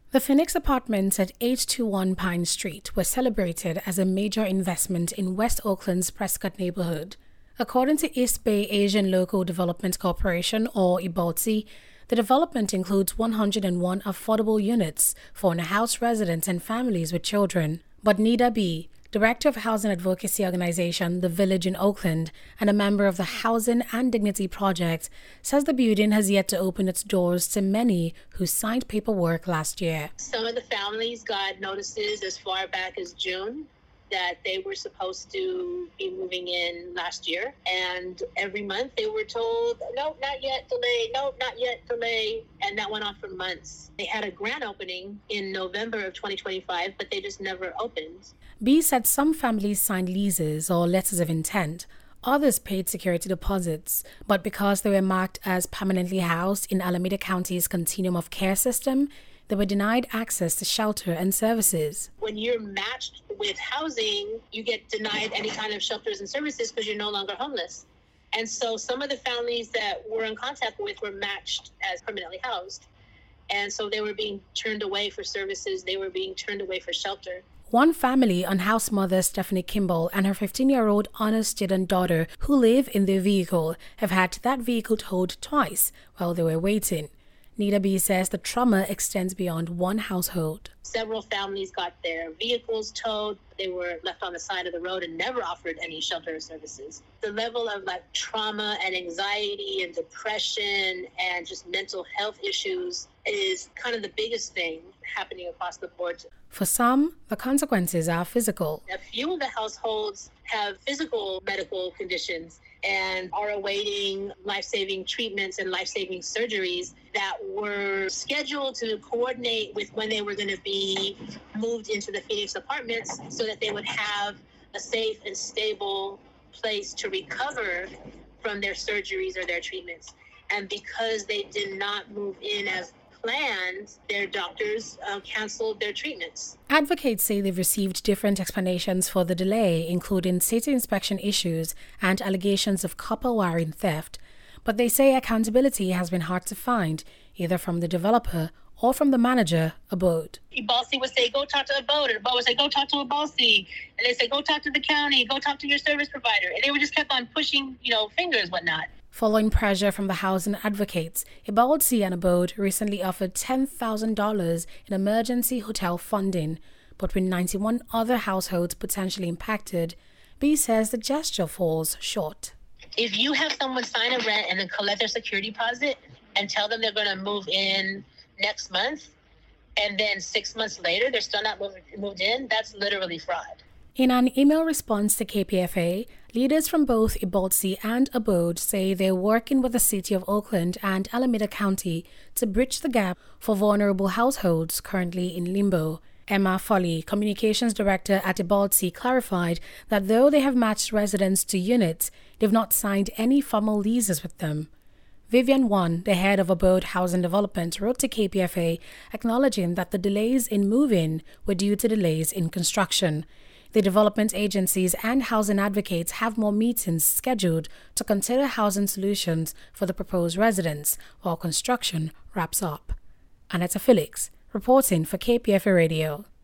The Phoenix apartments at 821 Pine Street were celebrated as a major investment in West Oakland's Prescott neighborhood. According to East Bay Asian Local Development Corporation, or EBOLTC, the development includes 101 affordable units for in-house residents and families with children. But Nida B., Director of Housing Advocacy Organization The Village in Oakland and a member of the Housing and Dignity Project, says the building has yet to open its doors to many who signed paperwork last year. Some of the families got notices as far back as June that they were supposed to be moving in last year. And every month they were told, nope, not yet, delay, nope, not yet, delay. And that went on for months. They had a grand opening in November of 2025, but they just never opened. B said some families signed leases or letters of intent. Others paid security deposits, but because they were marked as permanently housed in Alameda County's continuum of care system, they were denied access to shelter and services. When you're matched with housing, you get denied any kind of shelters and services because you're no longer homeless. And so some of the families that we're in contact with were matched as permanently housed. And so they were being turned away for services. They were being turned away for shelter. One family, on-house mother Stephanie Kimball and her 15-year-old honor student daughter who live in their vehicle, have had that vehicle towed twice while they were waiting. Nida B says the trauma extends beyond one household. Several families got their vehicles towed. They were left on the side of the road and never offered any shelter or services. The level of trauma and anxiety and depression and just mental health issues is kind of the biggest thing happening across the board. For some, the consequences are physical. A few of the households have physical medical conditions and are awaiting life-saving treatments and life-saving surgeries that were scheduled to coordinate with when they were going to be moved into the Phoenix apartments so that they would have a safe and stable place to recover from their surgeries or their treatments. And because they did not move in as planned, their doctors canceled their treatments. Advocates say they've received different explanations for the delay, including safety inspection issues and allegations of copper wiring theft. But they say accountability has been hard to find, either from the developer or from the manager, Abode. EBOLTC would say, go talk to Abode, or Abode would say, go talk to EBOLTC. And they say, go talk to the county, go talk to your service provider. And they would just kept on pushing, fingers, whatnot. Following pressure from the housing advocates, EBOLTC and Abode recently offered $10,000 in emergency hotel funding, but with 91 other households potentially impacted, B says the gesture falls short. If you have someone sign a rent and then collect their security deposit and tell them they're going to move in next month, and then 6 months later they're still not moved in, that's literally fraud. In an email response to KPFA, leaders from both EBOLTC and Abode say they're working with the City of Oakland and Alameda County to bridge the gap for vulnerable households currently in limbo. Emma Foley, Communications Director at EBOLTC, clarified that though they have matched residents to units, they've not signed any formal leases with them. Vivian Wan, the head of Abode Housing Development, wrote to KPFA acknowledging that the delays in move-in were due to delays in construction. The development agencies and housing advocates have more meetings scheduled to consider housing solutions for the proposed residents while construction wraps up. Anetta Felix, reporting for KPFA Radio.